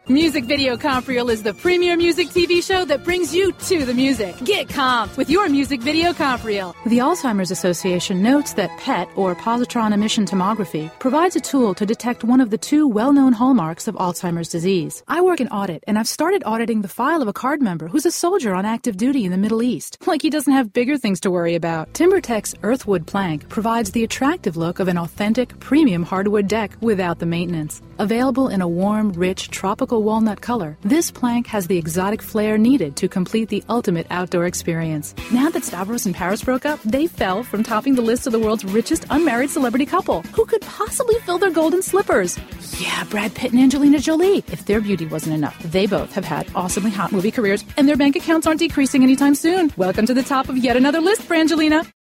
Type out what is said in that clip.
Music Video Comp Reel is the premier music TV show that brings you to the music. Get comped with your Music Video Comp Reel. The Alzheimer's Association notes that PET, or positron emission tomography, provides a tool to detect one of the two well-known hallmarks of Alzheimer's disease. I work in audit, and I've started auditing the file of a card member who's a soldier on active duty in the Middle East. Like he doesn't have bigger things to worry about. TimberTech's Earthwood plank provides the attractive look of an authentic, premium hardwood deck without the maintenance. Available in a warm, rich, tropical walnut color, this plank has the exotic flair needed to complete the ultimate outdoor experience. Now that Stavros and Paris broke up, they fell from topping the list of the world's richest unmarried celebrity couple. Who could possibly fill their golden slippers? Yeah, Brad Pitt and Angelina Jolie. If their beauty wasn't enough, they both have had awesomely hot movie careers, and their bank accounts aren't decreasing anytime soon. Welcome to the top of yet another list, Brangelina.